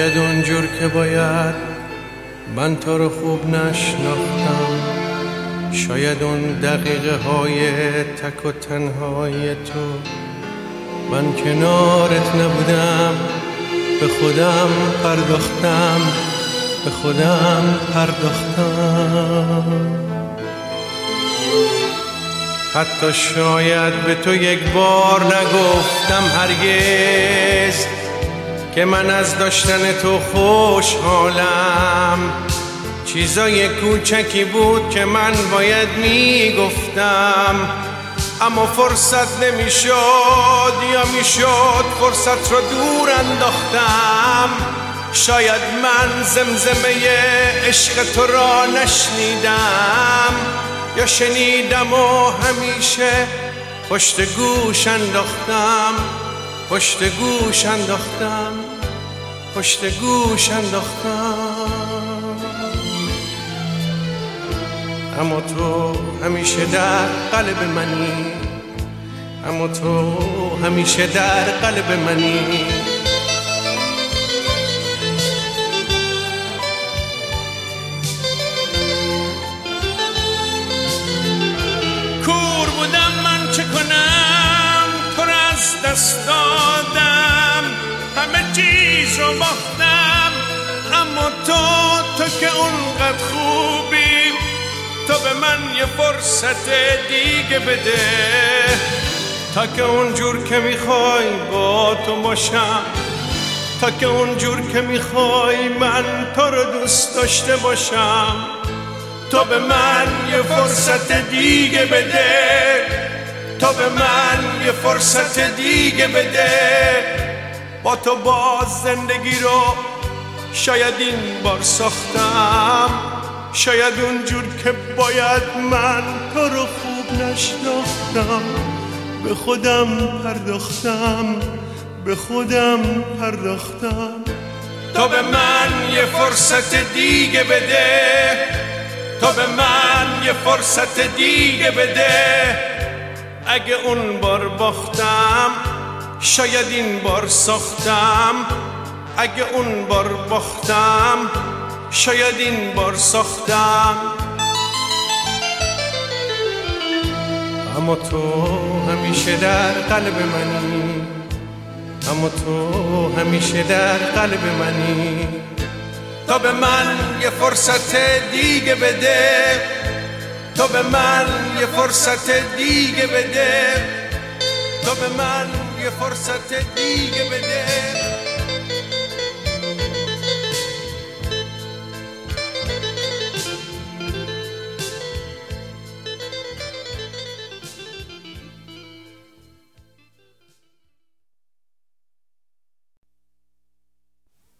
شاید اونجور که باید من تو رو خوب نشناختم، شاید اون دقیقه های تک و تنهای تو من کنارت نبودم، به خودم پرداختم، به خودم پرداختم. حتی شاید به تو یک بار نگفتم هرگز که من از داشتن تو خوشحالم. چیزای کوچکی بود که من باید میگفتم، اما فرصت نمیشد یا میشد فرصت رو دور انداختم. شاید من زمزمه عشق تو را نشنیدم یا شنیدم و همیشه پشت گوش انداختم، پشت گوش انداختم، پشت گوش انداختم. اما تو همیشه در قلب منی، اما تو همیشه در قلب منی. کور بودم من چه کنم، تو را از دست دادم، همه چیز رو باختم. اما تو که اونقدر خوبی، تو به من یه فرصت دیگه بده تا که اونجور که میخوای با تو باشم، تا که اونجور که میخوای من تو رو دوست داشته باشم. تو به من یه فرصت دیگه بده، تو به من یه فرصت دیگه بده. با تو باز زندگی رو شاید این بار ساختم، شاید اونجور که باید من تو رو خوب نشناختم. به خودم پرداختم، به خودم پرداختم. تو به من یه فرصت دیگه بده، تو به من یه فرصت دیگه بده. اگه اون بار باختم شاید این بار ساختم، اگه اون بار باختم شاید این بار ساختم. اما تو همیشه در قلب منی، اما تو همیشه در قلب منی. تو به من یه فرصت دیگه بده، تو به من یه فرصت دیگه بده، تو به من یه فرصت دیگه بده.